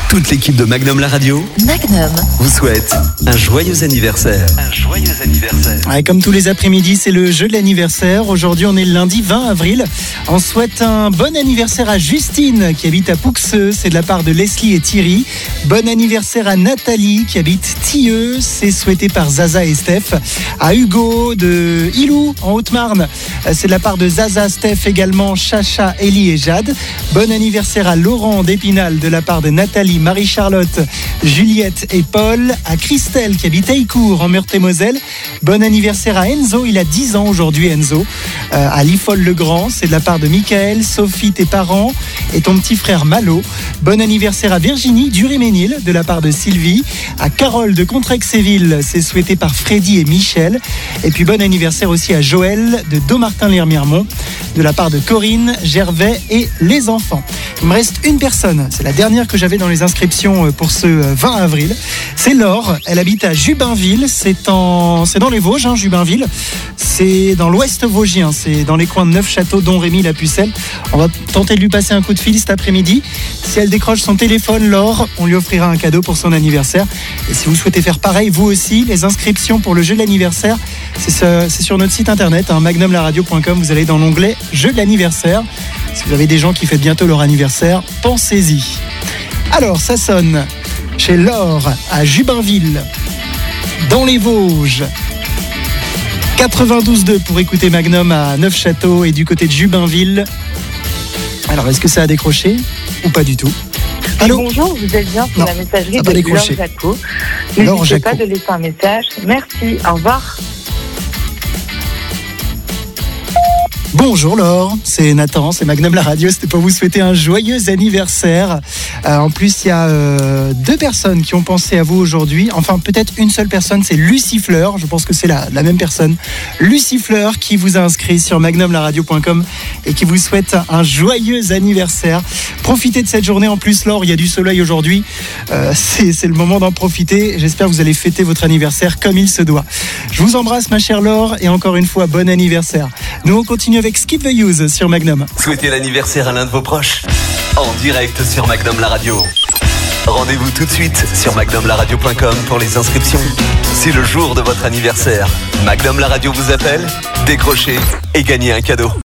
Toute l'équipe de Magnum La Radio vous souhaite un joyeux anniversaire. Ouais, comme tous les après-midi, c'est le jeu de l'anniversaire. Aujourd'hui, on est le lundi 20 avril. On souhaite un bon anniversaire à Justine qui habite à Pouxeux. C'est de la part de Leslie et Thierry. Bon anniversaire à Nathalie qui habite Tilleux. C'est souhaité par Zaza et Steph. À Hugo de Ilou en Haute-Marne. C'est de la part de Zaza, Steph également, Chacha, Ellie et Jade. Bon anniversaire à Laurent d'Épinal de la part de Nathalie, Marie-Charlotte, Juliette et Paul. À Christelle qui habite Heillecourt en Meurthe-et-Moselle. Bon anniversaire à Enzo, il a 10 ans aujourd'hui Enzo. À Liffol-le-Grand, c'est de la part de Michael, Sophie, tes parents et ton petit frère Malo. Bon anniversaire à Virginie d'Ury-Ménil de la part de Sylvie. À Carole de Contrexéville, c'est souhaité par Freddy et Michel. Et puis bon anniversaire aussi à Joël de Domartin-Lermiermont de la part de Corinne, Gervais et les enfants. Il me reste une personne, c'est la dernière que j'avais dans les inscriptions pour ce 20 avril. C'est Laure, elle habite à Jubainville, c'est dans les Vosges, Jubainville. C'est dans l'ouest vosgien, c'est dans les coins de Neufchâteau, Domrémy, La Pucelle. On va tenter de lui passer un coup de fil cet après-midi. Si elle décroche son téléphone, Laure, on lui offrira un cadeau pour son anniversaire. Et si vous souhaitez faire pareil, vous aussi, les inscriptions pour le jeu de l'anniversaire, c'est sur notre site internet, magnumlaradio.com. Vous allez dans l'onglet jeu de l'anniversaire. Si vous avez des gens qui fêtent bientôt leur anniversaire, pensez-y. Alors, ça sonne chez Laure à Jubainville, dans les Vosges. 92.2 pour écouter Magnum à Neufchâteau et du côté de Jubainville. Alors, est-ce que ça a décroché ou pas du tout? Allô? Bonjour, vous êtes bien sur la messagerie de Laure Jaco. N'hésitez pas de laisser un message. Merci, au revoir. Bonjour Laure, c'est Nathan, c'est Magnum La Radio, c'était pour vous souhaiter un joyeux anniversaire. En plus, il y a deux personnes qui ont pensé à vous aujourd'hui. Enfin, peut-être une seule personne, c'est Lucie Fleur. Je pense que c'est la même personne. Lucie Fleur qui vous a inscrit sur magnumlaradio.com et qui vous souhaite un joyeux anniversaire. Profitez de cette journée. En plus, Laure, il y a du soleil aujourd'hui. C'est le moment d'en profiter. J'espère que vous allez fêter votre anniversaire comme il se doit. Je vous embrasse, ma chère Laure, et encore une fois, bon anniversaire. Nous, on continue avec Skip the Use sur Magnum. Souhaitez l'anniversaire à l'un de vos proches en direct sur Magnum La Radio. Rendez-vous tout de suite sur magnumlaradio.com pour les inscriptions. C'est le jour de votre anniversaire. Magnum La Radio vous appelle, décrochez et gagnez un cadeau.